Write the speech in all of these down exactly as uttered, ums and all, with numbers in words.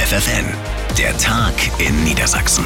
F F N, der Tag in Niedersachsen.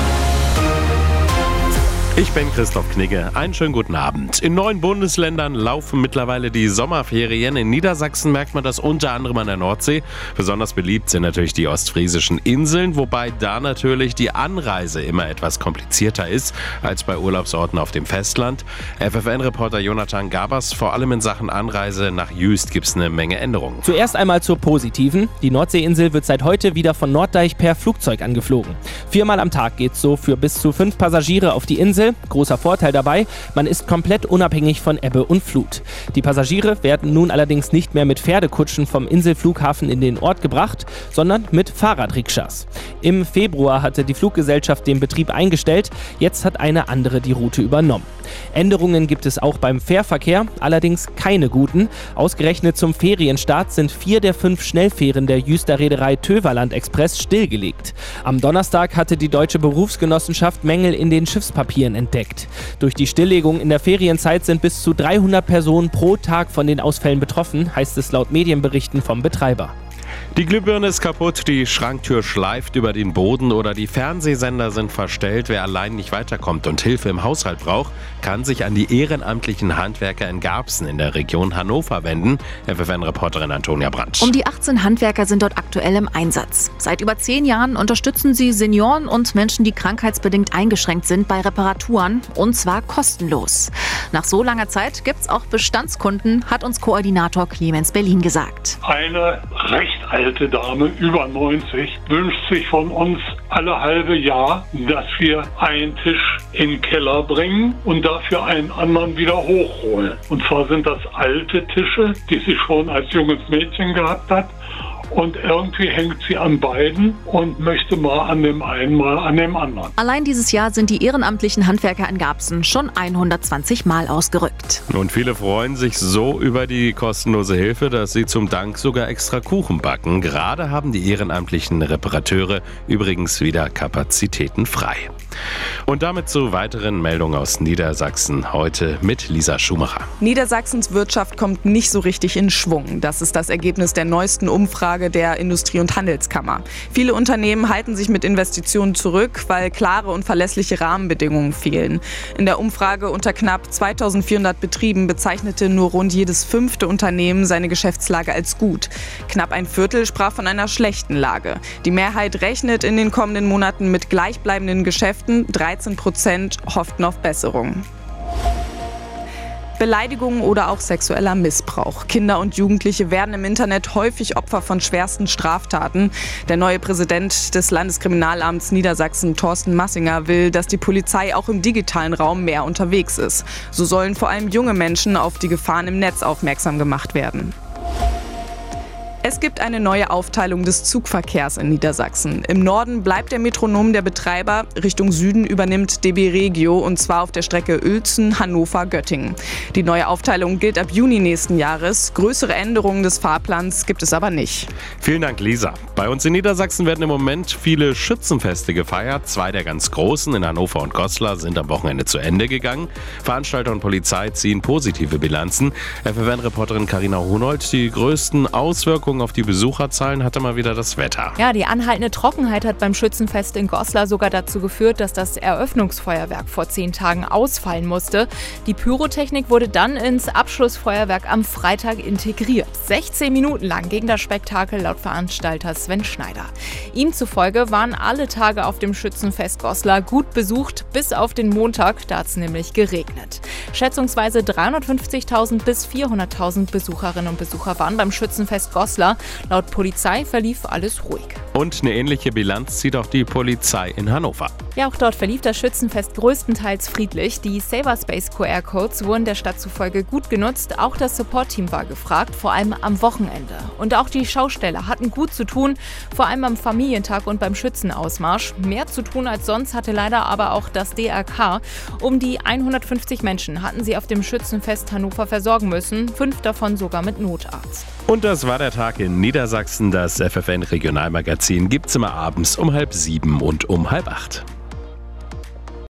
Ich bin Christoph Knigge. Einen schönen guten Abend. In neun Bundesländern laufen mittlerweile die Sommerferien. In Niedersachsen merkt man das unter anderem an der Nordsee. Besonders beliebt sind natürlich die ostfriesischen Inseln, wobei da natürlich die Anreise immer etwas komplizierter ist als bei Urlaubsorten auf dem Festland. F F N-Reporter Jonathan Gabers, vor allem in Sachen Anreise nach Jüst gibt es eine Menge Änderungen. Zuerst einmal zur positiven. Die Nordseeinsel wird seit heute wieder von Norddeich per Flugzeug angeflogen. Viermal am Tag geht's so für bis zu fünf Passagiere auf die Insel. Großer Vorteil dabei, man ist komplett unabhängig von Ebbe und Flut. Die Passagiere werden nun allerdings nicht mehr mit Pferdekutschen vom Inselflughafen in den Ort gebracht, sondern mit Fahrradrikschas. Im Februar hatte die Fluggesellschaft den Betrieb eingestellt, jetzt hat eine andere die Route übernommen. Änderungen gibt es auch beim Fährverkehr, allerdings keine guten. Ausgerechnet zum Ferienstart sind vier der fünf Schnellfähren der Jüster Reederei Töverland Express stillgelegt. Am Donnerstag hatte die Deutsche Berufsgenossenschaft Mängel in den Schiffspapieren entdeckt. Durch die Stilllegung in der Ferienzeit sind bis zu dreihundert Personen pro Tag von den Ausfällen betroffen, heißt es laut Medienberichten vom Betreiber. Die Glühbirne ist kaputt, die Schranktür schleift über den Boden oder die Fernsehsender sind verstellt. Wer allein nicht weiterkommt und Hilfe im Haushalt braucht, kann sich an die ehrenamtlichen Handwerker in Garbsen in der Region Hannover wenden. F F N-Reporterin Antonia Brandt. Um die achtzehn Handwerker sind dort aktuell im Einsatz. Seit über zehn Jahren unterstützen sie Senioren und Menschen, die krankheitsbedingt eingeschränkt sind, bei Reparaturen, und zwar kostenlos. Nach so langer Zeit gibt es auch Bestandskunden, hat uns Koordinator Clemens Berlin gesagt. Eine recht alte Dame, über neunzig, wünscht sich von uns alle halbe Jahr, dass wir einen Tisch in den Keller bringen und dafür einen anderen wieder hochholen. Und zwar sind das alte Tische, die sie schon als junges Mädchen gehabt hat. Und irgendwie hängt sie an beiden und möchte mal an dem einen, mal an dem anderen. Allein dieses Jahr sind die ehrenamtlichen Handwerker in Garbsen schon hundertzwanzig Mal ausgerückt. Und viele freuen sich so über die kostenlose Hilfe, dass sie zum Dank sogar extra Kuchen backen. Gerade haben die ehrenamtlichen Reparateure übrigens wieder Kapazitäten frei. Und damit zu weiteren Meldungen aus Niedersachsen. Heute mit Lisa Schumacher. Niedersachsens Wirtschaft kommt nicht so richtig in Schwung. Das ist das Ergebnis der neuesten Umfrage der Industrie- und Handelskammer. Viele Unternehmen halten sich mit Investitionen zurück, weil klare und verlässliche Rahmenbedingungen fehlen. In der Umfrage unter knapp zweitausendvierhundert Betrieben bezeichnete nur rund jedes fünfte Unternehmen seine Geschäftslage als gut. Knapp ein Viertel sprach von einer schlechten Lage. Die Mehrheit rechnet in den kommenden Monaten mit gleichbleibenden Geschäften. dreizehn Prozent hofften auf Besserung. Beleidigungen oder auch sexueller Missbrauch. Kinder und Jugendliche werden im Internet häufig Opfer von schwersten Straftaten. Der neue Präsident des Landeskriminalamts Niedersachsen, Thorsten Massinger, will, dass die Polizei auch im digitalen Raum mehr unterwegs ist. So sollen vor allem junge Menschen auf die Gefahren im Netz aufmerksam gemacht werden. Es gibt eine neue Aufteilung des Zugverkehrs in Niedersachsen. Im Norden bleibt der Metronom der Betreiber, Richtung Süden übernimmt D B Regio und zwar auf der Strecke Uelzen, Hannover, Göttingen. Die neue Aufteilung gilt ab Juni nächsten Jahres. Größere Änderungen des Fahrplans gibt es aber nicht. Vielen Dank, Lisa. Bei uns in Niedersachsen werden im Moment viele Schützenfeste gefeiert. Zwei der ganz großen in Hannover und Goslar sind am Wochenende zu Ende gegangen. Veranstalter und Polizei ziehen positive Bilanzen. F F N-Reporterin Carina Hunold, die größten Auswirkungen auf die Besucherzahlen hatte mal wieder das Wetter. Ja, die anhaltende Trockenheit hat beim Schützenfest in Goslar sogar dazu geführt, dass das Eröffnungsfeuerwerk vor zehn Tagen ausfallen musste. Die Pyrotechnik wurde dann ins Abschlussfeuerwerk am Freitag integriert. sechzehn Minuten lang ging das Spektakel laut Veranstalter Sven Schneider. Ihm zufolge waren alle Tage auf dem Schützenfest Goslar gut besucht, bis auf den Montag, da hat es nämlich geregnet. Schätzungsweise dreihundertfünfzigtausend bis vierhunderttausend Besucherinnen und Besucher waren beim Schützenfest Goslar. Laut Polizei verlief alles ruhig. Und eine ähnliche Bilanz zieht auch die Polizei in Hannover. Ja, auch dort verlief das Schützenfest größtenteils friedlich. Die Saverspace-Q R-Codes wurden der Stadt zufolge gut genutzt. Auch das Support-Team war gefragt, vor allem am Wochenende. Und auch die Schausteller hatten gut zu tun, vor allem am Familientag und beim Schützenausmarsch. Mehr zu tun als sonst hatte leider aber auch das D R K. Um die hundertfünfzig Menschen hatten sie auf dem Schützenfest Hannover versorgen müssen, fünf davon sogar mit Notarzt. Und das war der Tag in Niedersachsen. Das F F N-Regionalmagazin gibt's immer abends um halb sieben und um halb acht.